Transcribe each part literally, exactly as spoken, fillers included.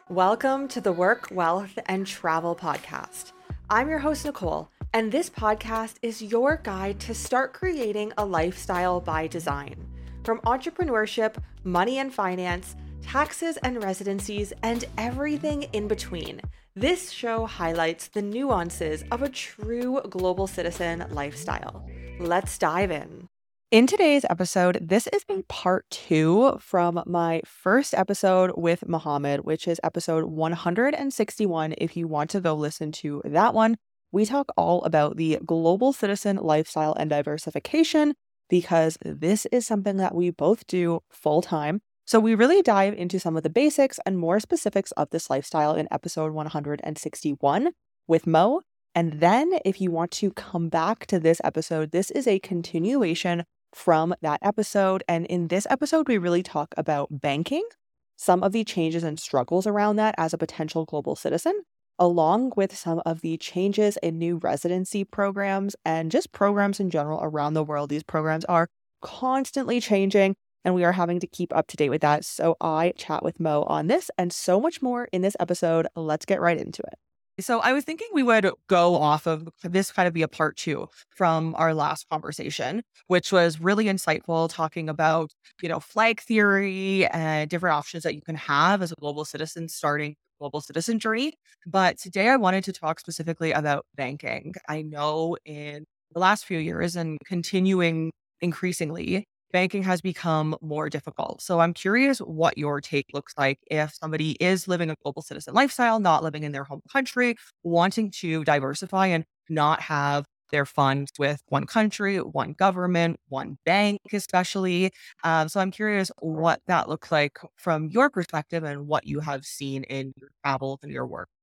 Welcome to the Work, Wealth, and Travel Podcast. I'm your host, Nicole, and this podcast is your guide to start creating a lifestyle by design. From entrepreneurship, money and finance, taxes and residencies, and everything in between, this show highlights the nuances of a true global citizen lifestyle. Let's dive in. In today's episode, this is a part two from my first episode with Mohammed, which is episode one hundred sixty-one. If you want to go listen to that one, we talk all about the global citizen lifestyle and diversification because this is something that we both do full time. So we really dive into some of the basics and more specifics of this lifestyle in episode one hundred sixty-one with Mo. And then if you want to come back to this episode, this is a continuation from that episode. And in this episode, we really talk about banking, some of the changes and struggles around that as a potential global citizen, along with some of the changes in new residency programs and just programs in general around the world. These programs are constantly changing and we are having to keep up to date with that. So I chat with Mo on this and so much more in this episode. Let's get right into it. So I was thinking we would go off of this kind of be a part two from our last conversation, which was really insightful, talking about, you know, flag theory and different options that you can have as a global citizen starting global citizen journey. But today I wanted to talk specifically about banking. I know in the last few years and continuing increasingly, banking has become more difficult. So I'm curious what your take looks like if somebody is living a global citizen lifestyle, not living in their home country, wanting to diversify and not have their funds with one country, one government, one bank, especially. Um, so I'm curious what that looks like from your perspective and what you have seen in your travels and your work.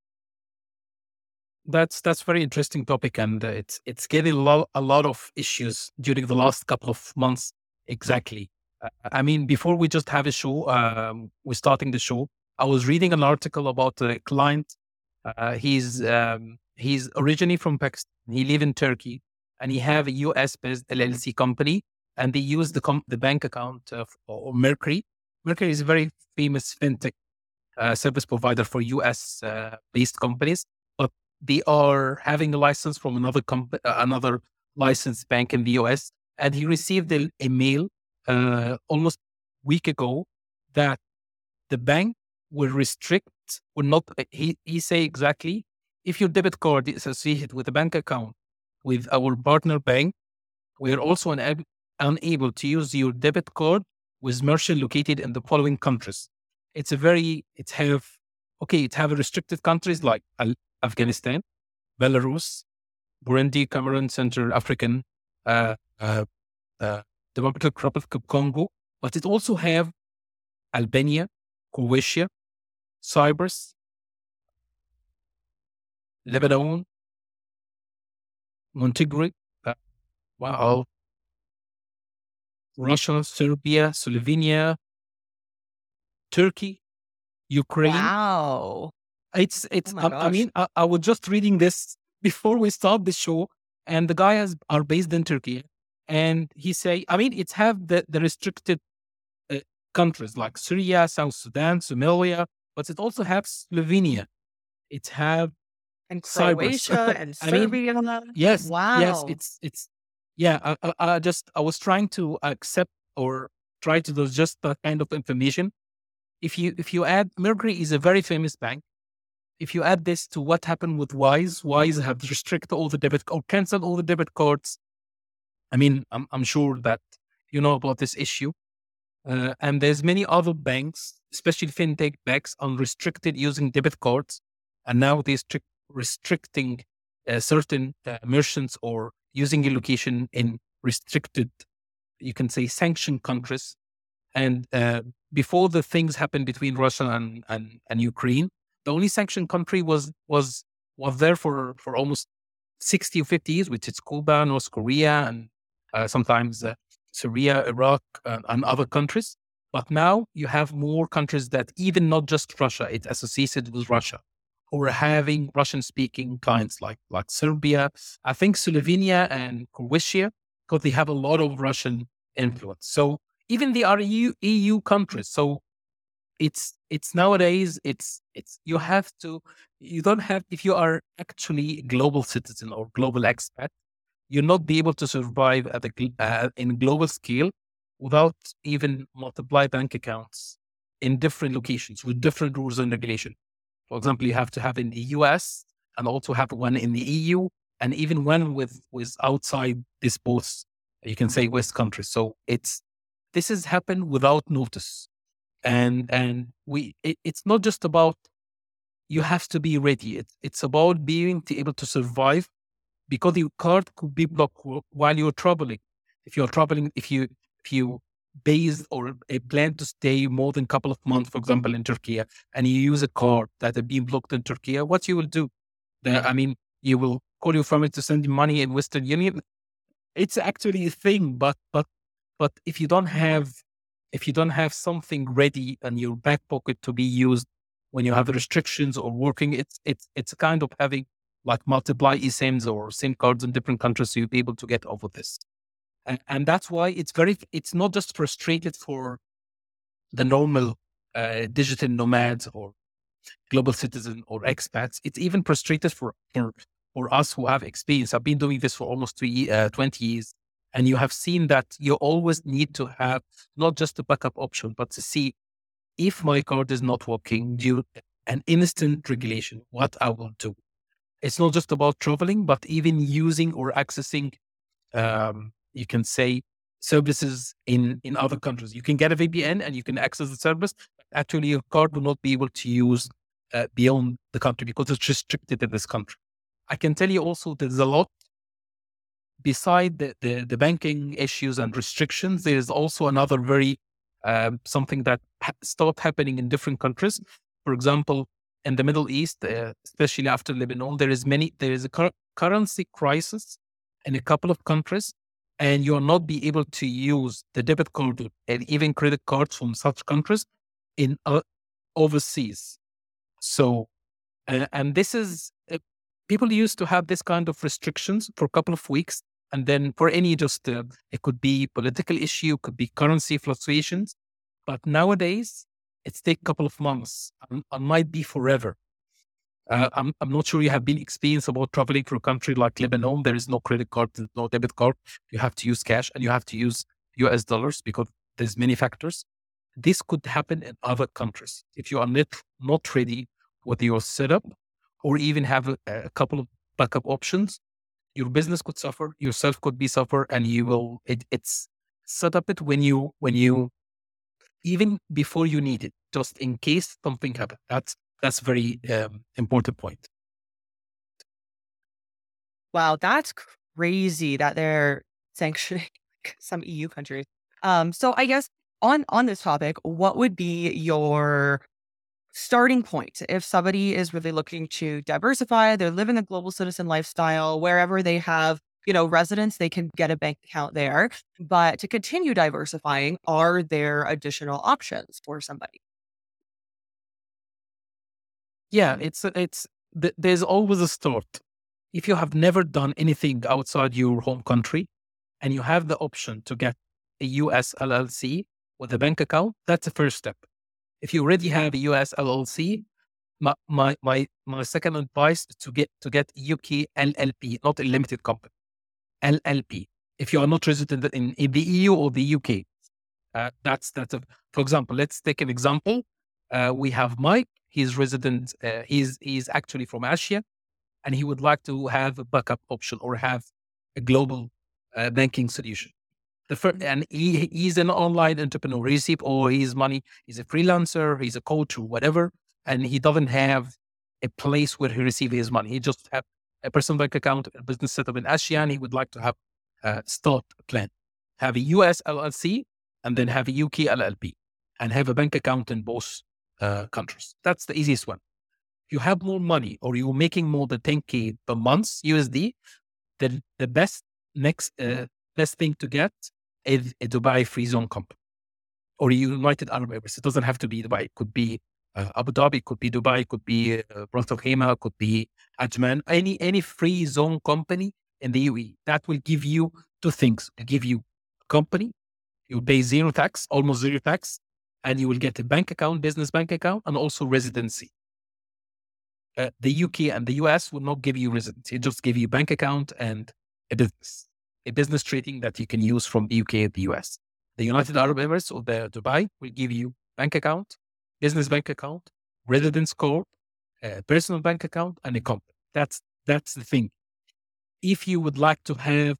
That's that's very interesting topic, and uh, it's it's getting a lot a lot of issues during the last couple of months. Exactly. Uh, I mean, before we just have a show, um, we're starting the show. I was reading an article about a client. Uh, he's um, he's originally from Pakistan. He live in Turkey, and he have a U S based L L C company, and they use the com- the bank account of or Mercury. Mercury is a very famous fintech uh, service provider for U S uh, based companies, but they are having a license from another comp- uh, another licensed bank in the U S. And he received a, a mail uh, almost a week ago that the bank will restrict, will not, he, he say exactly, if your debit card is associated with a bank account with our partner bank, we are also unab- unable to use your debit card with merchant located in the following countries. It's a very, it have, okay, it have restricted countries like Al- Afghanistan, Belarus, Burundi, Cameroon, Central African, uh, uh, uh, Democratic Republic of Congo, but it also have Albania, Croatia, Cyprus, Lebanon, Montenegro, uh, wow, Russia, Serbia, Slovenia, Turkey, Ukraine. Wow. It's it's. Oh my I, I gosh. mean, I, I was just reading this before we start the show, and the guy has are based in Turkey, and he say, I mean, it's have the the restricted uh, countries like Syria, South Sudan, Somalia, but it also has Slovenia. It have And Cyprus. Croatia and I mean, Serbia. yes, yes, Wow. it's it's yeah. I, I, I just I was trying to accept or try to do just that kind of information. If you if you add Mercury is a very famous bank. If you add this to what happened with Wise, Wise have restricted all the debit or canceled all the debit cards. I mean, I'm I'm sure that you know about this issue. Uh, and there's many other banks, especially fintech banks, unrestricted using debit cards, and now they're strict, restricting uh, certain uh, merchants or using your location in restricted, you can say, sanctioned countries. And uh, before the things happened between Russia and, and, and Ukraine, the only sanctioned country was was was there for for almost sixty or fifty years, which is Cuba, North Korea, and uh, sometimes uh, Syria, Iraq, uh, and other countries. But now you have more countries that even not just Russia, it's associated with Russia, or having Russian-speaking clients like like Serbia, I think Slovenia and Croatia, because they have a lot of Russian influence. So even the E U, E U countries. So it's it's nowadays it's it's you have to you don't have if you are actually a global citizen or global expat, you'll not be able to survive at a gl- uh, in global scale without even multiply bank accounts in different locations with different rules and regulation. For example, you have to have in the U S and also have one in the E U and even one with with outside this both, you can say, West countries. So it's this has happened without notice, and and we it, it's not just about you have to be ready. It's it's about being to able to survive because your card could be blocked wh- while you're traveling. If you're traveling, if you if you base or a plan to stay more than a couple of months, for example, in Turkey, and you use a card that has been blocked in Turkey, what you will do? The, I mean, you will call your family to send you money in Western Union. It's actually a thing, but but but if you don't have if you don't have something ready in your back pocket to be used when you have restrictions or working, it's it's it's a kind of having like multiply eSIMs or SIM cards in different countries, so you'll be able to get over this. And, and that's why it's very it's not just frustrated for the normal uh, digital nomads or global citizen or expats. It's even frustrated for, for, for us who have experience. I've been doing this for almost three, uh, twenty years. And you have seen that you always need to have not just a backup option, but to see if my card is not working, due an instant regulation, what I will do. It's not just about traveling, but even using or accessing, um, you can say, services in, in other countries. You can get a V P N and you can access the service. Actually, your card will not be able to use uh, beyond the country because it's restricted in this country. I can tell you also there's a lot beside the, the, the banking issues and restrictions. There is also another very um, something that ha- start happening in different countries. For example, in the Middle East, uh, especially after Lebanon, there is many there is a cur- currency crisis in a couple of countries, and you will not be able to use the debit card and even credit cards from such countries in uh, overseas. So, uh, and this is, uh, people used to have this kind of restrictions for a couple of weeks. And then for any just, uh, it could be political issue, could be currency fluctuations. But nowadays, it's take a couple of months and, and might be forever. Uh, I'm, I'm not sure you have been experienced about traveling to a country like Lebanon. There is no credit card, there's no debit card. You have to use cash and you have to use U S dollars because there's many factors. This could happen in other countries. If you are not, not ready with your setup or even have a, a couple of backup options, your business could suffer, yourself could be suffer, and you will, it, it's set up it when you, when you, even before you need it, just in case something happens. That's, that's very um, important point. Wow, that's crazy that they're sanctioning some E U countries. Um, so I guess on on this topic, what would be your starting point if somebody is really looking to diversify? They're living a global citizen lifestyle wherever they have, you know, residence, they can get a bank account there. But to continue diversifying, are there additional options for somebody? Yeah, it's, it's, th- there's always a start. If you have never done anything outside your home country and you have the option to get a U S L L C with a bank account, that's the first step. If you already have a U S L L C, my, my, my, my second advice is to get, to get U K L L P, not a limited company, L L P. If you are not resident in, in the E U or the U K, uh, that's, that's a, for example, let's take an example. Uh, we have Mike, he's resident, uh, he's, he's actually from Asia, and he would like to have a backup option or have a global uh, banking solution. The first, and he, he's an online entrepreneur. He receives all his money. He's a freelancer. He's a coach or whatever, and he doesn't have a place where he receives his money. He just have a personal bank account, a business setup in Asia, and he would like to have a start plan, have a U S L L C, and then have a U K L L P, and have a bank account in both uh, countries. That's the easiest one. You have more money or you're making more than ten K per month U S D, then the best next uh, best thing to get is a Dubai free zone company or United Arab Emirates. It doesn't have to be Dubai. It could be uh, Abu Dhabi, it could be Dubai, it could be uh, Ras Al Khaimah, it could be Ajman, any, any free zone company in the U A E. That will give you two things. It'll give you a company, you pay zero tax, almost zero tax, and you will get a bank account, business bank account, and also residency. Uh, the U K and the U S will not give you residency; it just give you bank account and a business, a business trading that you can use from the U K and the U S. The United Arab Emirates or the Dubai will give you bank account, business bank account, residence card, a personal bank account, and a company. That's that's the thing. If you would like to have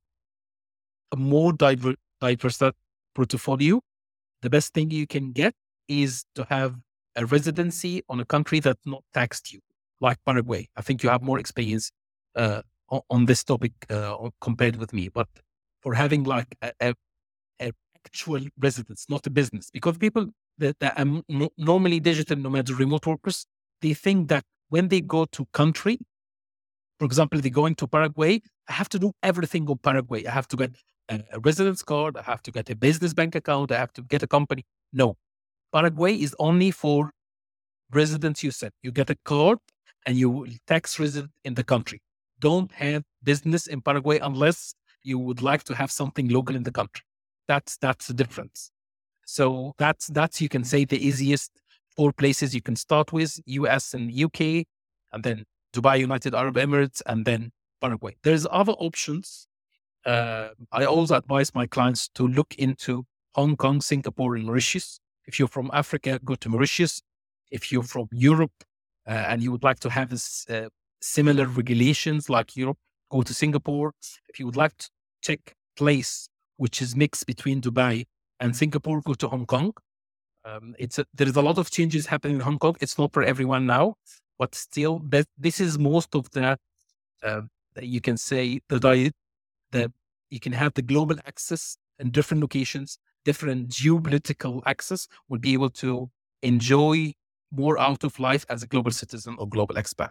a more diver- diverse portfolio, the best thing you can get is to have a residency on a country that's not taxed you, like Paraguay. I think you have more experience uh, on, on this topic uh, compared with me. But for having like a, a, a actual residence, not a business, because people that, that are m- normally digital nomad remote workers, they think that when they go to country, for example, they're going to Paraguay, I have to do everything on Paraguay. I have to get a, a residence card. I have to get a business bank account. I have to get a company. No, Paraguay is only for residents. You said you get a card and you will tax resident in the country. Don't have business in Paraguay unless you would like to have something local in the country. That's that's the difference. So that's that's you can say the easiest four places you can start with: U S and U K, and then Dubai, United Arab Emirates, and then Paraguay. There's other options. Uh, I always advise my clients to look into Hong Kong, Singapore, and Mauritius. If you're from Africa, go to Mauritius. If you're from Europe uh, and you would like to have this, uh, similar regulations like Europe, go to Singapore. If you would like to check place which is mixed between Dubai and Singapore, go to Hong Kong. Um, it's a, there is a lot of changes happening in Hong Kong. It's not for everyone now, but still, that this is most of the. Uh, you can say the diet that you can have the global access in different locations, different geopolitical access. Will be able to enjoy more out of life as a global citizen or global expat.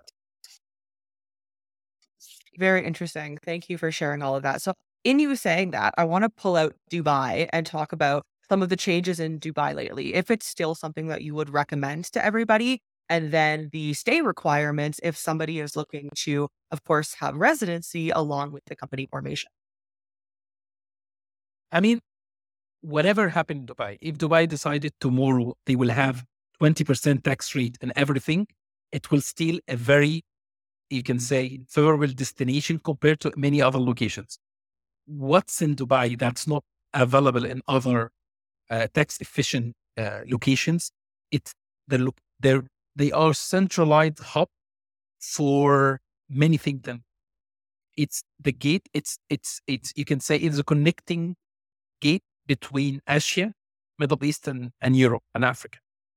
Very interesting. Thank you for sharing all of that. So, in you saying that, I want to pull out Dubai and talk about some of the changes in Dubai lately, if it's still something that you would recommend to everybody, and then the stay requirements if somebody is looking to, of course, have residency along with the company formation. I mean, whatever happened in Dubai, if Dubai decided tomorrow they will have twenty percent tax rate and everything, it will still a very, you can say, favorable destination compared to many other locations. What's in Dubai that's not available in other uh, tax efficient uh, locations? It's the they're, they are centralized hub for many things. Then it's the gate. It's it's it's you can say it's a connecting gate between Asia, Middle East, and, and Europe and Africa.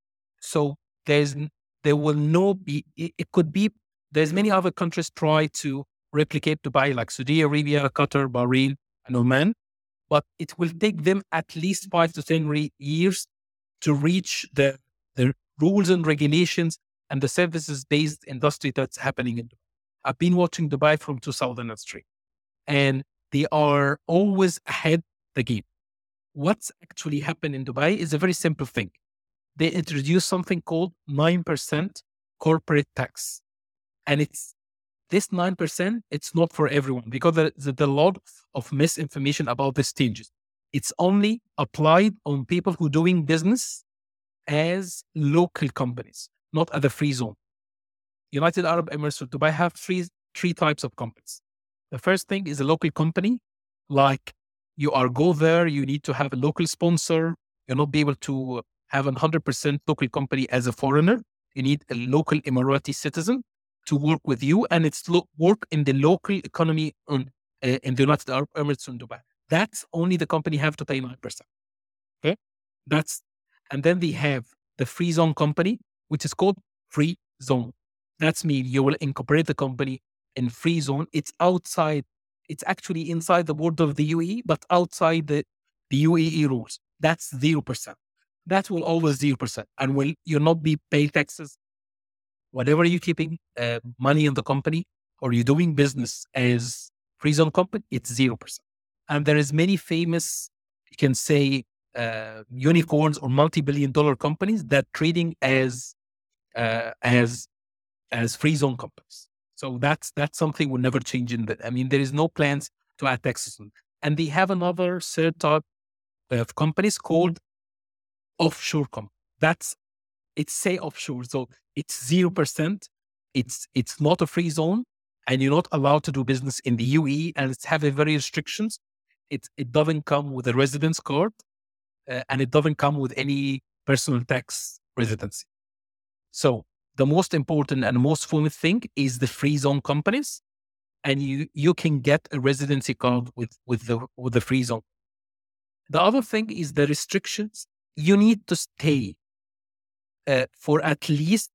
So there's there will no be. It, it could be. There's many other countries try to replicate Dubai, like Saudi Arabia, Qatar, Bahrain, and Oman, but it will take them at least five to ten re- years to reach the the rules and regulations and the services-based industry that's happening in Dubai. I've been watching Dubai from two thousand three, and they are always ahead the game. What's actually happened in Dubai is a very simple thing. They introduced something called nine percent corporate tax. And it's this nine percent, it's not for everyone because there's a lot of misinformation about these changes. It's only applied on people who are doing business as local companies, not at the free zone. United Arab Emirates or Dubai have three, three types of companies. The first thing is a local company, like you are go there, you need to have a local sponsor. You'll not be able to have a one hundred percent local company as a foreigner. You need a local Emirati citizen to work with you, and it's lo- work in the local economy on, uh, in the United Arab Emirates and Dubai. That's only the company have to pay nine percent. Okay? That's, and then they have the free zone company, which is called free zone. That's mean you will incorporate the company in free zone. It's outside, it's actually inside the border of the U A E, but outside the, the U A E rules. That's zero percent. That will always zero percent. And will you'll not be paying taxes. Whatever you're keeping uh, money in the company or you're doing business as free zone company, it's zero percent. And there is many famous, you can say, uh, unicorns or multi-billion dollar companies that trading as uh, as as free zone companies. So that's that's something will never change in that. I mean, there is no plans to add taxes on. And they have another third type of companies called offshore companies. that's, it's say offshore. So it's zero percent. It's, it's not a free zone, and you're not allowed to do business in the U A E, and it's having very restrictions. It, it doesn't come with a residence card, uh, and it doesn't come with any personal tax residency. So the most important and most fun thing is the free zone companies, and you, you can get a residency card with, with the, with the free zone. The other thing is the restrictions. You need to stay uh, for at least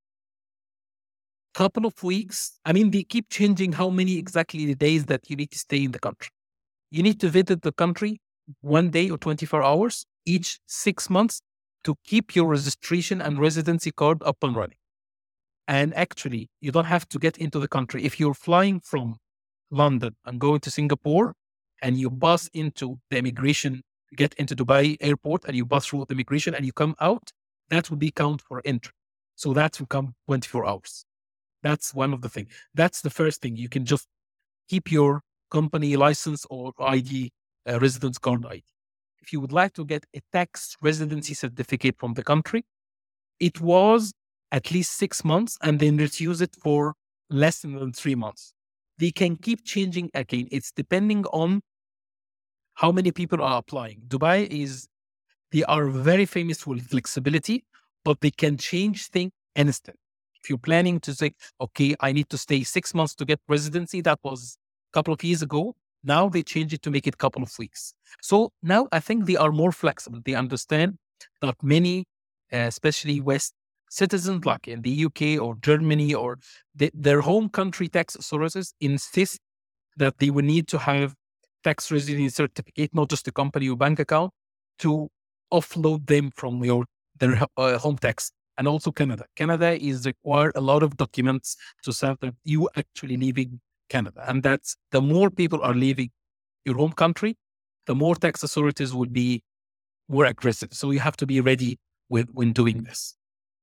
a couple of weeks. I mean, they keep changing how many exactly the days that you need to stay in the country. You need to visit the country one day or twenty-four hours each six months to keep your registration and residency card up and running. And actually, you don't have to get into the country. If you're flying from London and going to Singapore and you pass into the immigration, get into Dubai airport and you pass through the immigration and you come out, that will be count for entry. So that will come twenty-four hours. That's one of the things. That's the first thing. You can just keep your company license or I D, uh, residence card I D. If you would like to get a tax residency certificate from the country, it was at least six months and then reduce it for less than three months. They can keep changing again. It's depending on how many people are applying. Dubai is, they are very famous for flexibility, but they can change things instant. If you're planning to say, okay, I need to stay six months to get residency, that was a couple of years ago. Now they change it to make it a couple of weeks. So now I think they are more flexible. They understand that many, uh, especially West citizens, like in the U K or Germany or the, their home country tax authorities insist that they will need to have tax residency certificate, not just a company or bank account, to offload them from your their uh, home tax. And also Canada. Canada is require a lot of documents to say that you actually leaving Canada. And that's, the more people are leaving your home country, the more tax authorities will be more aggressive. So you have to be ready with when doing this.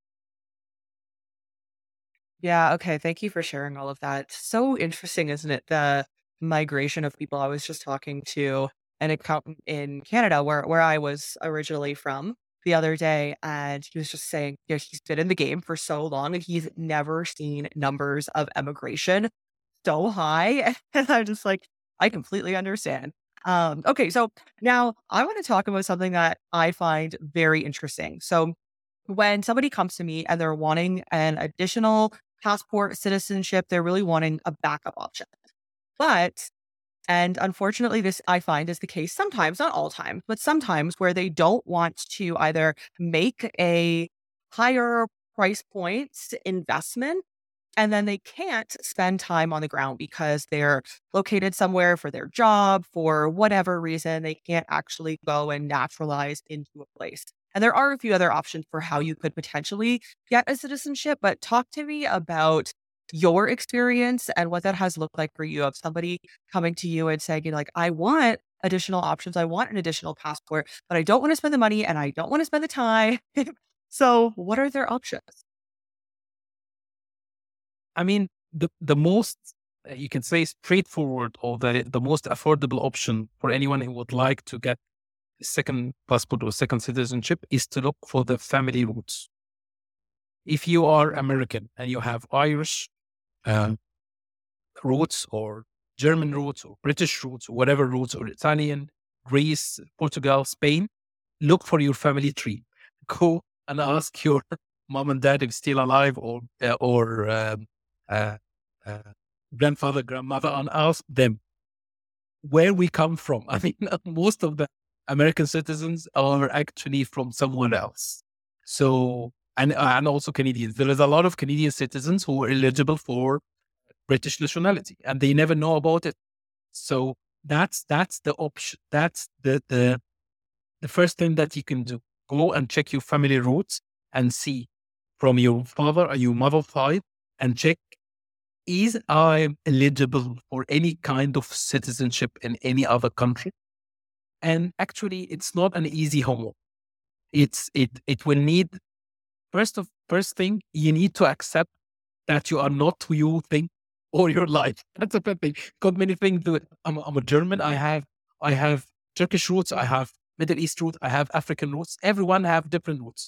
Yeah. Okay. Thank you for sharing all of that. So interesting, isn't it? The migration of people. I was just talking to an accountant in Canada where, where I was originally from the other day. And he was just saying, you know, he's been in the game for so long and he's never seen numbers of emigration so high. And I'm just like, I completely understand. Um, okay. So now I want to talk about something that I find very interesting. So when somebody comes to me and they're wanting an additional passport citizenship, they're really wanting a backup option. But, and unfortunately, this I find is the case sometimes, not all times, but sometimes where they don't want to either make a higher price points investment and then they can't spend time on the ground because they're located somewhere for their job, for whatever reason, they can't actually go and naturalize into a place. And there are a few other options for how you could potentially get a citizenship, but talk to me about your experience and what that has looked like for you of somebody coming to you and saying, you know, like, I want additional options. I want an additional passport, but I don't want to spend the money and I don't want to spend the time. So what are their options? I mean, the, the most, uh, you can say straightforward or the, the most affordable option for anyone who would like to get a second passport or second citizenship is to look for the family roots. If you are American and you have Irish uh, roots or German roots or British roots or whatever roots or Italian, Greece, Portugal, Spain, look for your family tree. Go and ask your mom and dad if still alive or, uh, or, um, Uh, uh, grandfather, grandmother, and ask them where we come from. I mean, most of the American citizens are actually from somewhere else. So, and and also Canadians. There is a lot of Canadian citizens who are eligible for British nationality, and they never know about it. So that's that's the option. That's the the the first thing that you can do. Go and check your family roots and see from your father or your mother's side, and check, is I eligible for any kind of citizenship in any other country? And actually, it's not an easy homework. It's it it will need first of first thing you need to accept that you are not who you think all your life. That's a bad thing. Got many things to it. I'm, I'm a German. I have I have Turkish roots. I have Middle East roots. I have African roots. Everyone have different roots.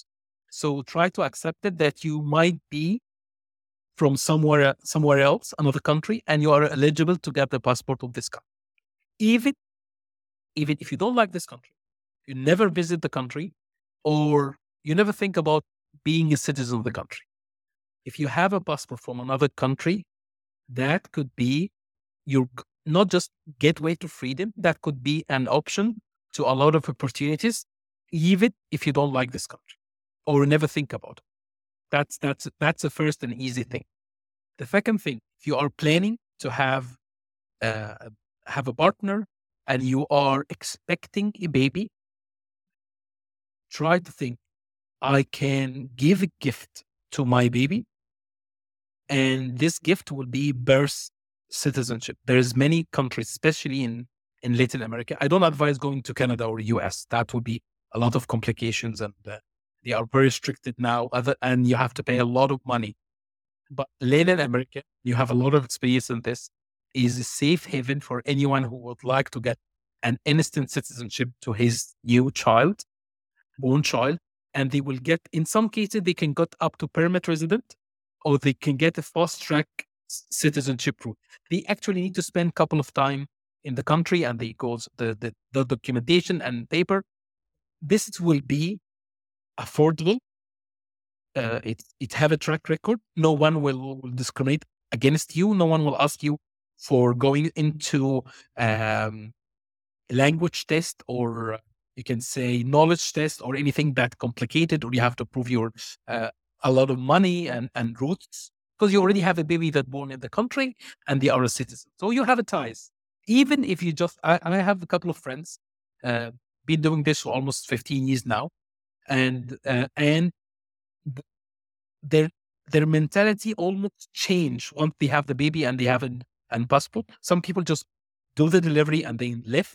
So try to accept it that you might be from somewhere somewhere else, another country, and you are eligible to get the passport of this country. Even, even if you don't like this country, you never visit the country, or you never think about being a citizen of the country. If you have a passport from another country, that could be your g- not just gateway to freedom, that could be an option to a lot of opportunities, even if you don't like this country or never think about it. That's that's that's the first and easy thing. The second thing, if you are planning to have uh, have a partner and you are expecting a baby, try to think, I can give a gift to my baby, and this gift will be birth citizenship. There's many countries, especially in, in Latin America. I don't advise going to Canada or U S. That would be a lot of complications, and uh, they are very restricted now, other, and you have to pay a lot of money. But Latin America, you have a lot of experience in this, is a safe haven for anyone who would like to get an instant citizenship to his new child, born child. And they will get, in some cases, they can get up to permanent resident, or they can get a fast track c- citizenship route. They actually need to spend a couple of time in the country, and they goes the, the, the documentation and paper. This will be affordable. Uh, it it have a track record. No one will, will discriminate against you. No one will ask you for going into um, language test, or uh, you can say knowledge test, or anything that complicated, or you have to prove your uh, a lot of money and and roots, because you already have a baby that born in the country and they are a citizen. So you have a ties. Even if you just, I, I have a couple of friends, uh, been doing this for almost fifteen years now, and uh, and th- their their mentality almost change once they have the baby and they have an, an passport. Some people just do the delivery and they left.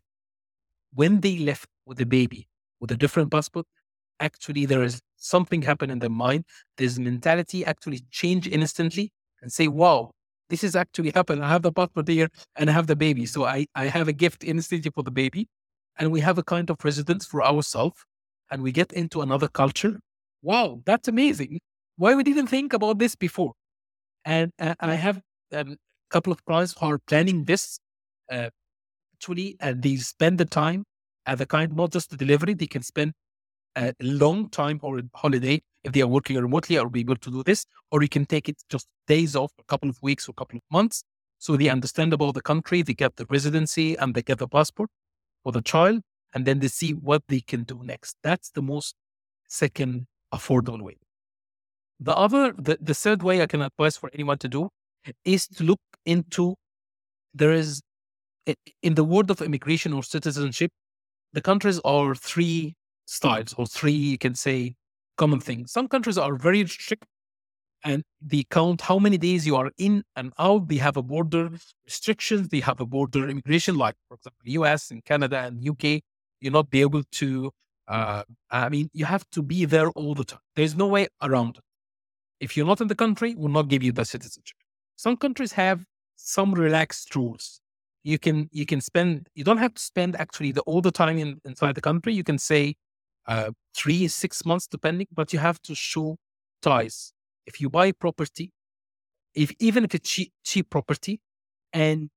When they left with the baby with a different passport, actually there is something happen in their mind. This mentality actually change instantly and say, wow, this is actually happened. I have the passport here and I have the baby. So I, I have a gift instantly for the baby, and we have a kind of residence for ourselves, and we get into another culture. Wow, that's amazing. Why we didn't think about this before? And uh, I have a um, couple of clients who are planning this uh, actually, and they spend the time at the kind, not just the delivery, they can spend a long time or a holiday if they are working remotely, or be able to do this, or you can take it just days off, a couple of weeks or a couple of months. So they understand about the country, they get the residency and they get the passport for the child, and then they see what they can do next. That's the most second affordable way. The other, the, the third way I can advise for anyone to do is to look into, there is, i- in the world of immigration or citizenship, the countries are three styles, or three, you can say, common things. Some countries are very strict, and they count how many days you are in and out. They have a border restrictions. They have a border immigration, like, for example, U S and Canada and U K. You'll not be able to, uh, I mean, you have to be there all the time. There's no way around it. If you're not in the country, will not give you the citizenship. Some countries have some relaxed rules. You can you can spend, you don't have to spend actually the all the time in, inside the country. You can say uh, three six months depending, but you have to show ties. If you buy property, if even if it's cheap cheap property, and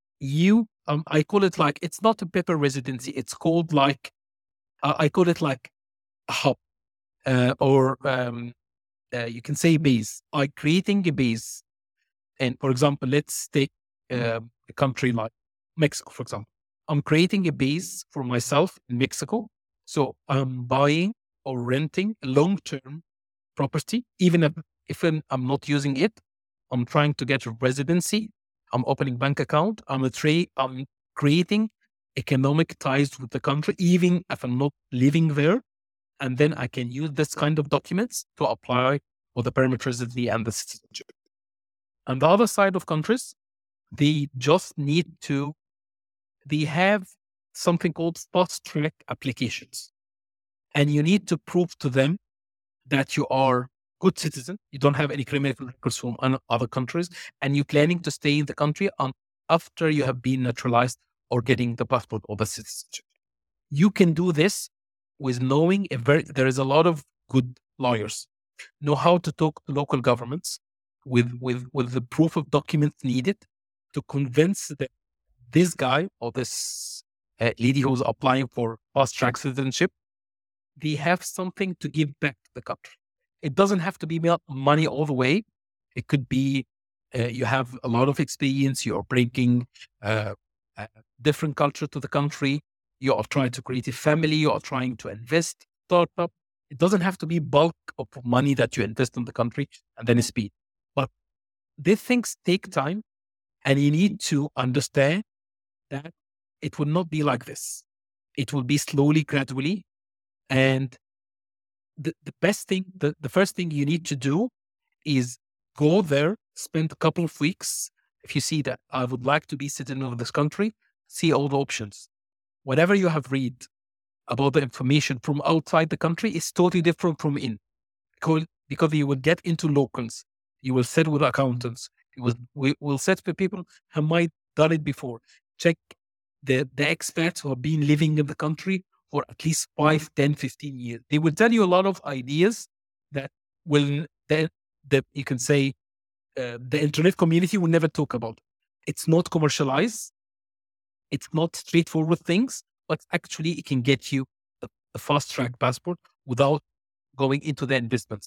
you um, I call it like, it's not a paper residency. It's called like, uh, I call it like a hub, uh, or um, uh, you can say base. Like creating a base. And for example, let's take uh, a country like Mexico, for example. I'm creating a base for myself in Mexico. So I'm buying or renting a long-term property, even if, if I'm I'm not using it. I'm trying to get a residency. I'm opening bank account. I'm a trade. I'm creating economic ties with the country, even if I'm not living there. And then I can use this kind of documents to apply for the permanent residency and the citizenship. On the other side of countries, they just need to, they have something called fast track applications. And you need to prove to them that you are good citizen, you don't have any criminal records from an- other countries, and you're planning to stay in the country on, after you have been naturalized or getting the passport or the citizenship. You can do this with knowing a very, there is a lot of good lawyers, know how to talk to local governments with, with, with the proof of documents needed to convince that this guy or this uh, lady who's applying for fast track citizenship, they have something to give back to the country. It doesn't have to be money all the way. It could be uh, you have a lot of experience, you're bringing uh, a different culture to the country, you are trying to create a family, you are trying to invest, startup. It doesn't have to be bulk of money that you invest in the country and then speed. But these things take time, and you need to understand that it will not be like this. It will be slowly, gradually. And the, the best thing, the, the first thing you need to do is go there, spend a couple of weeks. If you see that I would like to be citizen of this country, see all the options. Whatever you have read about the information from outside the country is totally different from in. Because, because you will get into locals. You will sit with accountants. You will, we will sit with people who might done it before. Check the, the expats who have been living in the country for at least five, ten, fifteen years. They will tell you a lot of ideas that will, that, that you can say, uh, the internet community will never talk about. It's not commercialized. It's not straightforward things, but actually it can get you a, a fast track passport without going into the investments.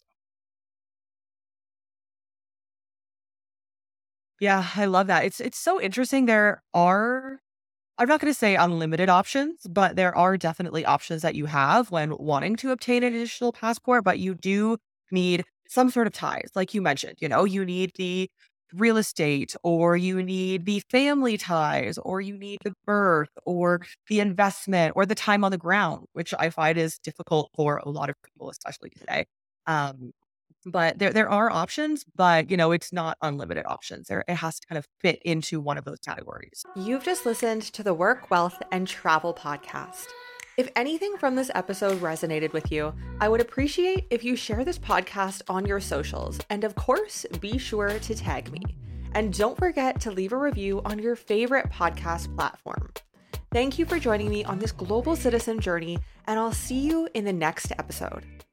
Yeah, I love that. It's it's so interesting. There are, I'm not going to say unlimited options, but there are definitely options that you have when wanting to obtain an additional passport, but you do need some sort of ties. Like you mentioned, you know, you need the real estate, or you need the family ties, or you need the birth, or the investment, or the time on the ground, which I find is difficult for a lot of people, especially today. Um, but there there are options, but you know, it's not unlimited options. There, it has to kind of fit into one of those categories. You've just listened to the Work, Wealth, and Travel podcast. If anything from this episode resonated with you, I would appreciate if you share this podcast on your socials. And of course, be sure to tag me. And don't forget to leave a review on your favorite podcast platform. Thank you for joining me on this global citizen journey, and I'll see you in the next episode.